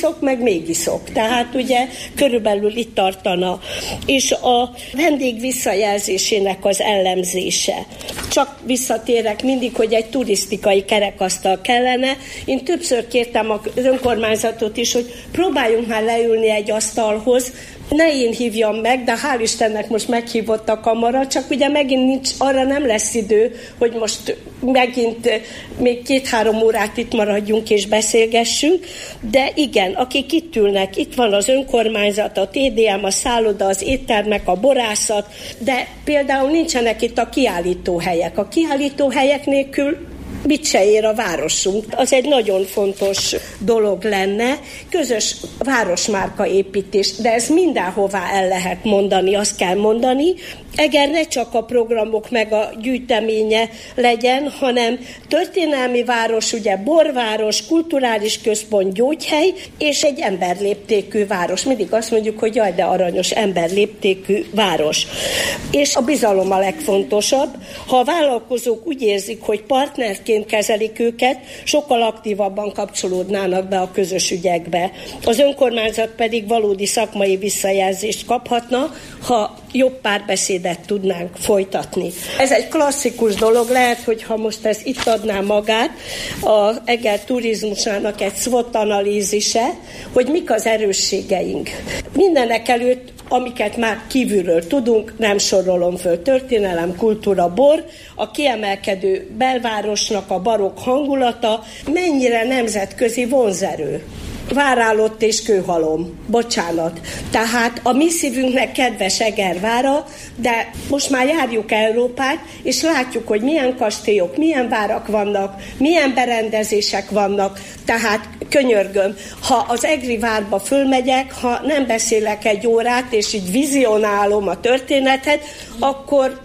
[SPEAKER 11] még iszok. Tehát ugye körülbelül itt tartana. És a vendég visszajelzésének az elemzése. Csak visszatérek mindig, hogy egy turisztikai kerekasztal kellene. Én többször kértem az önkormányzatot is, hogy próbáljunk már leülni egy asztalhoz, ne én hívjam meg, de hál' Istennek most meghívott a kamara, csak ugye megint nincs, arra nem lesz idő, hogy most megint még 2-3 órát itt maradjunk és beszélgessünk, de igen, akik itt ülnek, itt van az önkormányzat, a TDM, a szálloda, az éttermek, a borászat, de például nincsenek itt a kiállítóhelyek. A kiállítóhelyek nélkül mit se ér a városunk. Az egy nagyon fontos dolog lenne, közös városmárka építés, de ez mindenhová el lehet mondani, azt kell mondani. Eger ne csak a programok meg a gyűjteménye legyen, hanem történelmi város, ugye borváros, kulturális központ, gyógyhely, és egy emberléptékű város. Mindig azt mondjuk, hogy jaj, de aranyos emberléptékű város. És a bizalom a legfontosabb. Ha a vállalkozók úgy érzik, hogy partnerként kezelik őket, sokkal aktívabban kapcsolódnának be a közös ügyekbe. Az önkormányzat pedig valódi szakmai visszajelzést kaphatna, ha jobb párbeszédet tudnánk folytatni. Ez egy klasszikus dolog, lehet, hogy ha most ez itt adná magát, az Eger turizmusának egy SWOT analízise, hogy mik az erősségeink. Mindenek előtt, amiket már kívülről tudunk, nem sorolom föl, történelem, kultúra, bor, a kiemelkedő belvárosnak a barokk hangulata, mennyire nemzetközi vonzerő. Várálott és kőhalom. Bocsánat. Tehát a mi szívünknek kedves Egervára, de most már járjuk Európát, és látjuk, hogy milyen kastélyok, milyen várak vannak, milyen berendezések vannak. Tehát könyörgöm, ha az Egri várba fölmegyek, ha nem beszélek egy órát, és így vizionálom a történetet, akkor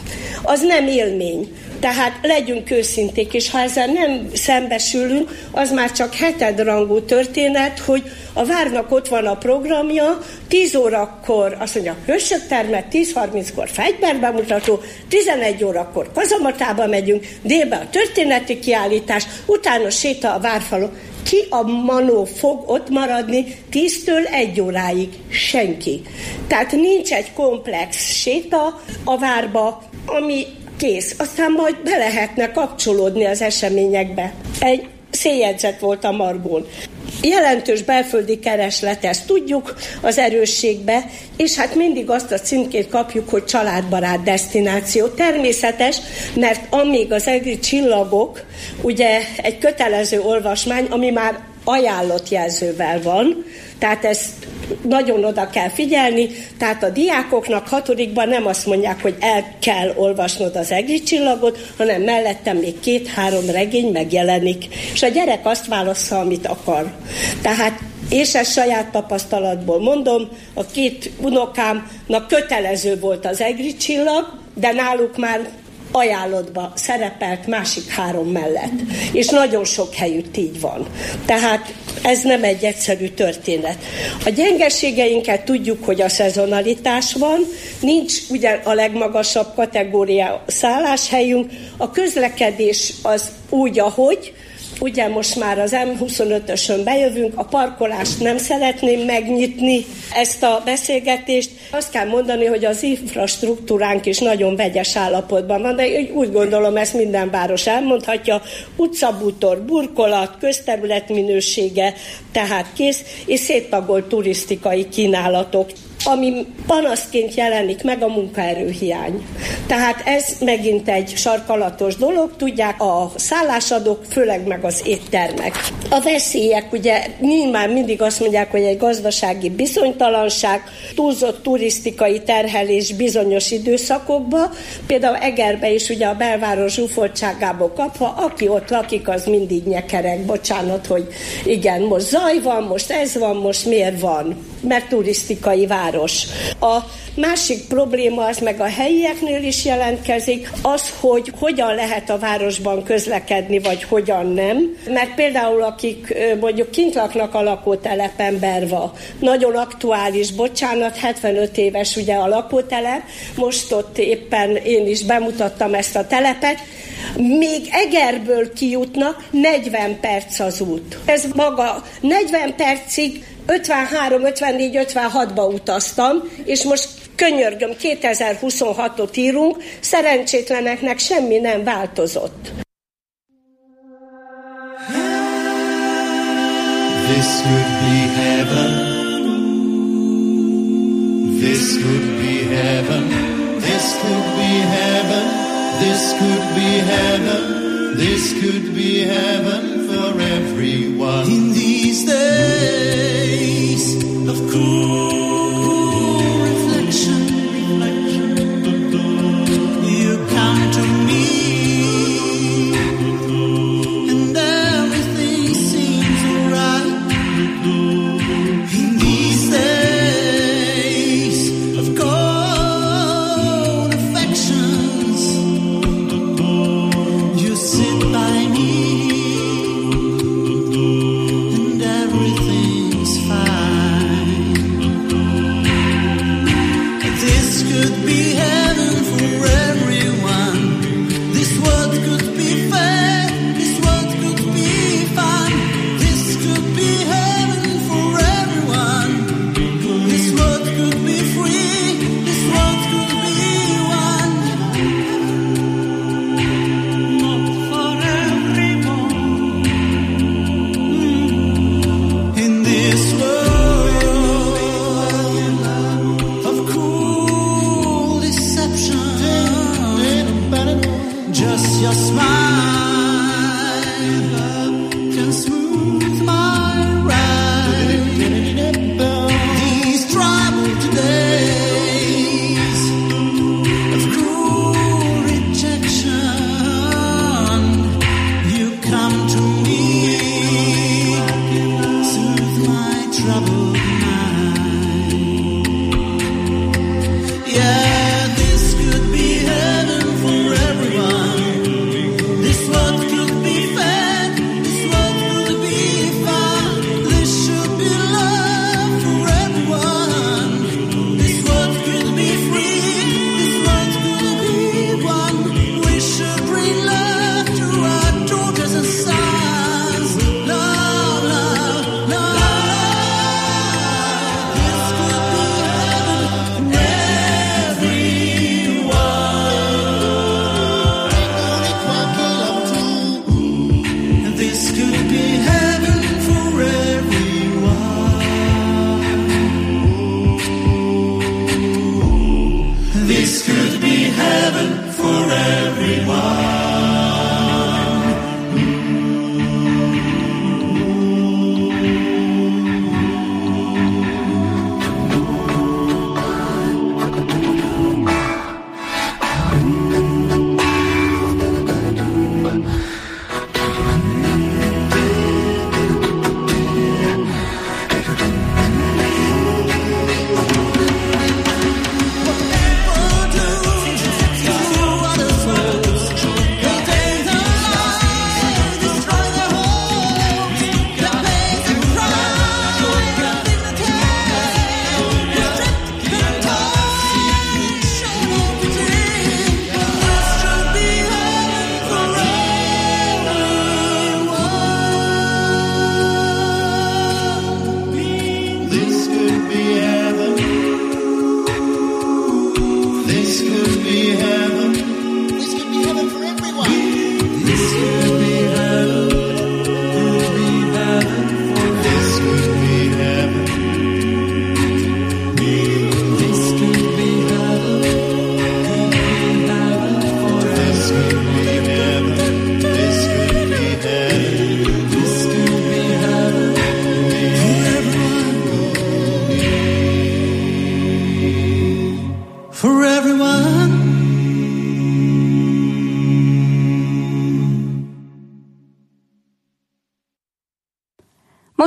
[SPEAKER 11] az nem élmény. Tehát legyünk őszinték, és ha ezzel nem szembesülünk, az már csak hetedrangú történet, hogy a várnak ott van a programja, 10 órakor azt mondja, hősök termet, 10:30-kor fegyverbemutató, 11 órakor kazamatába megyünk, délben a történeti kiállítás, utána séta a várfalon. Ki a manó fog ott maradni 10-től 1 óráig? Senki. Tehát nincs egy komplex séta a várba, ami kész. Aztán majd be lehetne kapcsolódni az eseményekbe. Egy széljegyzet volt a margón. Jelentős belföldi kereslet, ezt tudjuk az erősségbe, és hát mindig azt a címkét kapjuk, hogy családbarát desztináció. Természetes, mert amíg az egri csillagok, ugye egy kötelező olvasmány, ami már ajánlott jelzővel van, tehát ezt nagyon oda kell figyelni, tehát a diákoknak 6-ban nem azt mondják, hogy el kell olvasnod az egri csillagot, hanem mellettem még 2-3 regény megjelenik, és a gyerek azt válassza, amit akar. Tehát és ezt saját tapasztalatból mondom, a 2 unokámnak kötelező volt az egri csillag, de náluk már ajánlottba szerepelt másik 3 mellett. És nagyon sok helyütt így van. Tehát ez nem egy egyszerű történet. A gyengeségeinket tudjuk, hogy a szezonalitás van, nincs ugye a legmagasabb kategória szálláshelyünk, a közlekedés az úgy, ahogy, ugye most már az M25-ösön bejövünk, a parkolást nem szeretném megnyitni ezt a beszélgetést. Azt kell mondani, hogy az infrastruktúránk is nagyon vegyes állapotban van, de úgy gondolom, ezt minden város elmondhatja. Utcabútor, burkolat, közterület minősége, tehát kész, és széttagolt turisztikai kínálatok. Ami panaszként jelenik meg, a munkaerőhiány. Tehát ez megint egy sarkalatos dolog, tudják a szállásadók, főleg meg az éttermek. A veszélyek, ugye nyilván mindig azt mondják, hogy egy gazdasági bizonytalanság, túlzott turisztikai terhelés bizonyos időszakokban, például Egerbe is ugye a belváros zsúfoltságából kapva, aki ott lakik, az mindig nyekereg, bocsánat, hogy igen, most zaj van, most ez van, most miért van. mert turisztikai város. A másik probléma az meg a helyieknél is jelentkezik, az, hogy hogyan lehet a városban közlekedni, vagy hogyan nem. Mert például akik mondjuk kint laknak a lakótelepen, Berva, nagyon aktuális, bocsánat, 75 éves ugye a lakótelep, most ott éppen én is bemutattam ezt a telepet, még Egerből kijutnak, 40 perc az út. Ez maga 40 percig 53, 54, 56-ba utaztam, és most könyörgöm, 2026-ot írunk, szerencsétleneknek semmi nem változott.
[SPEAKER 12] This could be heaven. This could be heaven. This could be heaven. This could be heaven. This could be heaven for everyone. In these days of cool reflection, you come to me, and everything seems alright. In these days of cold affections, you sit by me, and everything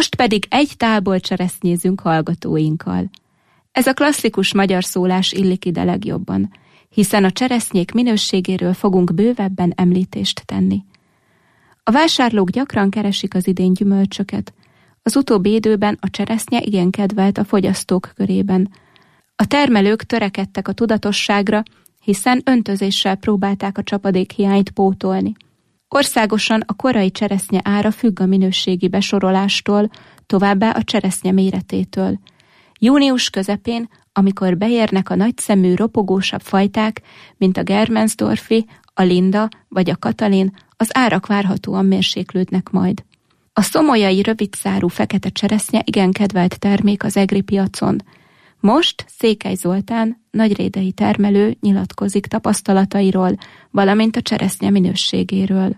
[SPEAKER 8] Most pedig egy tálból cseresznyézünk hallgatóinkkal. Ez a klasszikus magyar szólás illik ide legjobban, hiszen a cseresznyék minőségéről fogunk bővebben említést tenni. A vásárlók gyakran keresik az idén gyümölcsöket. Az utóbbi időben a cseresznye igen kedvelt a fogyasztók körében. A termelők törekedtek a tudatosságra, hiszen öntözéssel próbálták a csapadékhiányt pótolni. Országosan a korai cseresznye ára függ a minőségi besorolástól, továbbá a cseresznye méretétől. Június közepén, amikor beérnek a nagyszemű, ropogósabb fajták, mint a Germensdorfi, a Linda vagy a Katalin, az árak várhatóan mérséklődnek majd. A szomolyai rövidszárú fekete cseresznye igen kedvelt termék az egri piacon. Most Székely Zoltán, nagyrédei termelő nyilatkozik tapasztalatairól, valamint a cseresznye minőségéről.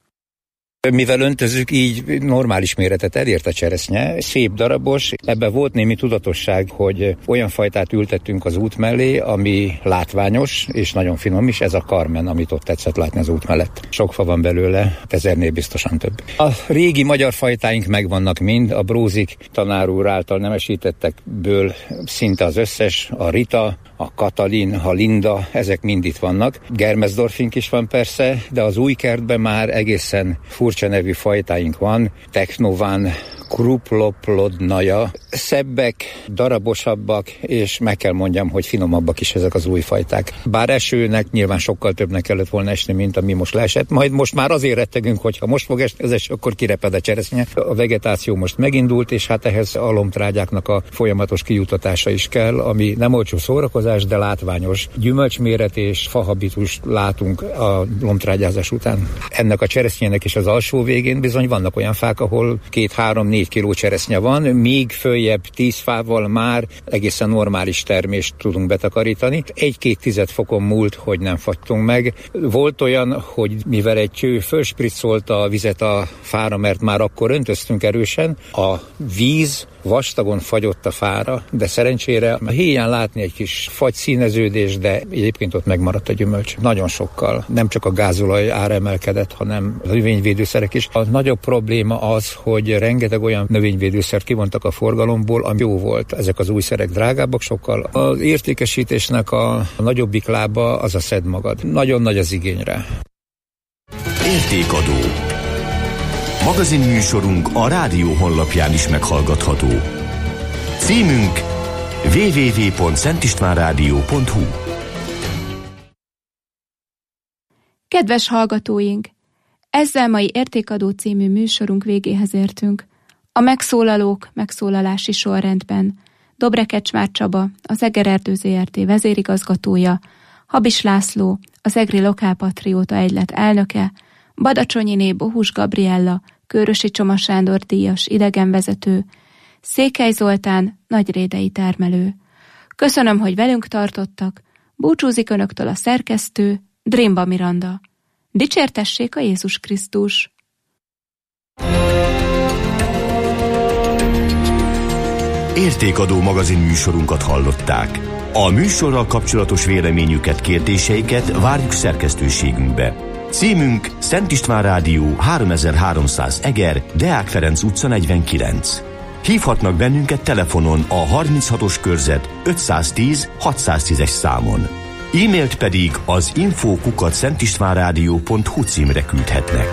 [SPEAKER 13] Mivel öntözük, így normális méretet elért a cseresznye, szép darabos. Ebben volt némi tudatosság, hogy olyan fajtát ültettünk az út mellé, ami látványos és nagyon finom is, ez a Carmen, amit ott tetszett látni az út mellett. Sok fa van belőle, 1000-nél biztosan több. A régi magyar fajtáink megvannak mind, a Brózik tanár úr által nemesítettekből szinte az összes, a Rita, a Katalin, a Linda, ezek mind itt vannak. Germensdorfink is van persze, de az új kertben már egészen furcsa nevű fajtáink van, Technovan, Kruploplodnaja. Szebbek, darabosabbak, és meg kell mondjam, hogy finomabbak is ezek az új fajták. Bár esőnek nyilván sokkal többnek kellett volna esni, mint ami most leesett. Majd most már azért rettegünk, hogy ha most fog esni az eső, akkor kireped a cseresznye. A vegetáció most megindult, és hát ehhez a lombtrágyáknak a folyamatos kijutatása is kell, ami nem olcsó szórakozás, de látványos gyümölcsméret és fahabitust látunk a lombtrágyázás után. Ennek a cseresznyének is az alsó végén bizony vannak olyan fák, ahol 2-3-4 kiló cseresznye van, míg följebb 10 fával már egészen normális termést tudunk betakarítani. 1-2 fokon múlt, hogy nem fagytunk meg. Volt olyan, hogy mivel egy cső fölspriccolta a vizet a fára, mert már akkor öntöztünk erősen, a víz vastagon fagyott a fára, de szerencsére a héján látni egy kis fagyszíneződés, de egyébként ott megmaradt a gyümölcs. Nagyon sokkal. Nem csak a gázolaj ára emelkedett, hanem a növényvédőszerek is. A nagyobb probléma az, hogy rengeteg olyan növényvédőszert kivontak a forgalomból, ami jó volt. Ezek az új szerek drágábbak sokkal. Az értékesítésnek a nagyobbik lába az a szedd magad. Nagyon nagy az igényre.
[SPEAKER 4] Értékadó. Magazinműsorunk a rádió honlapján is meghallgatható. Címünk www.szentistvánradio.hu.
[SPEAKER 8] Kedves hallgatóink! Ezzel mai Értékadó című műsorunk végéhez értünk. A megszólalók megszólalási sorrendben: Dobrekecsmár Csaba, az Eger Erdő Zrt. Vezérigazgatója, Habis László, az Egri Lokálpatrióta Egylet elnöke, Badacsonyiné Bohus Gabriella, Kőrösi Csoma Sándor díjas idegenvezető, Székely Zoltán, nagyrédei termelő. Köszönöm, hogy velünk tartottak. Búcsúzik önöktől a szerkesztő, Drimba Miranda. Dicsértessék a Jézus Krisztus!
[SPEAKER 4] Értékadó magazin műsorunkat hallották. A műsorral kapcsolatos véleményüket, kérdéseiket várjuk szerkesztőségünkbe. Címünk Szent István Rádió 3300 Eger, Deák Ferenc utca 49. Hívhatnak bennünket telefonon a 36-os körzet 510 610-es számon. E-mailt pedig az info@szentistvánradio.hu címre küldhetnek.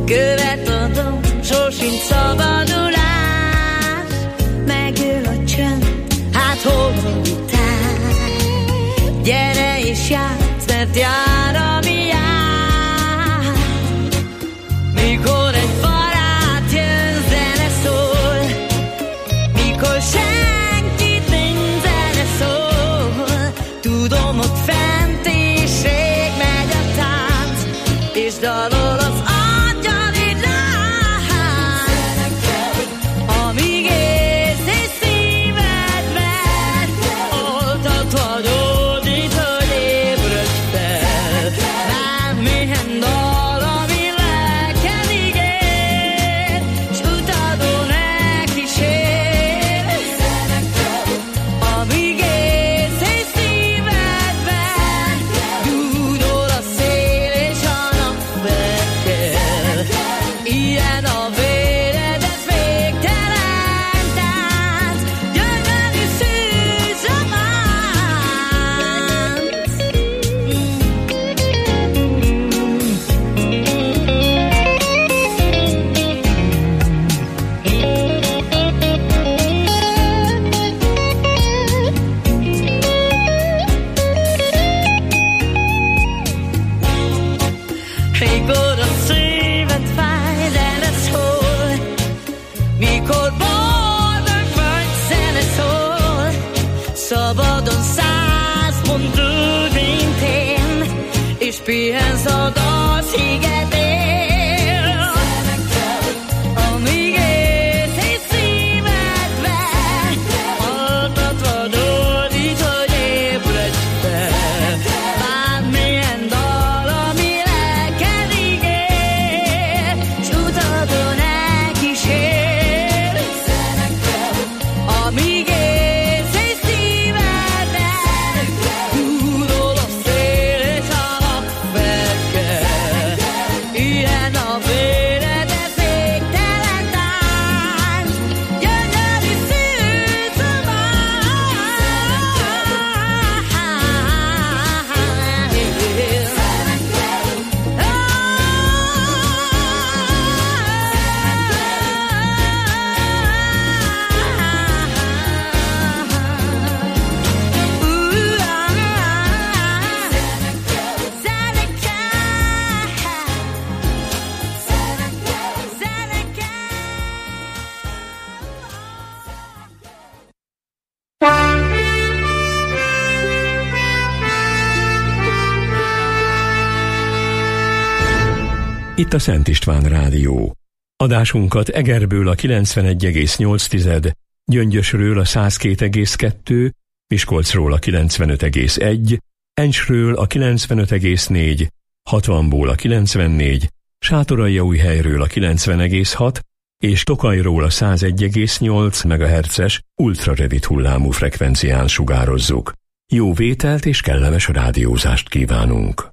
[SPEAKER 14] követ adom, sosincs szabadulás. Megöl a csönd, hát hol van után? Gyere és játsz, mert jár, ami jár. Mikor egy barát jön, zene szól, mikor senkit nincs, zene szól. Tudom, ott fent és rég megy a tánc, és dalol az angyali láng. Amíg érzi szívedben, oltatva gyógyít, hogy ébredj fel. Bármilyen dal, ami lelked ígér, s utadon elkísér. Amíg érzi szívedben, dúdol a szél és a nap felkel. Ilyen a véred, ez végtelen tánc, gyönyörű szűz románc. Mikor a szíved fáj, zene szól, mikor boldog vagy, zene szól. Szabadon szállsz, mondd őszintén, és pihensz a dal szigetén. Amíg érzi szívedben, oltatva gyógyít, hogy ébredj fel. Bármilyen dal, ami lelked ígér, s utadon elkísér. Amíg érzi szívedben, dúdol a szél és a nap felkel. Ilyen a véred, ez végtelen tánc, gyönyörű szűz
[SPEAKER 2] Itt a Szent István Rádió. Adásunkat Egerből a 91,8, Gyöngyösről a 102,2, Miskolcról a 95,1, Encsről a 95,4, 60-ból a 94, Sátoraljaújhelyről a 90,6 és Tokajról a 101,8 MHz-es ultrarövid hullámú frekvencián sugározzuk. Jó vételt és kellemes rádiózást kívánunk!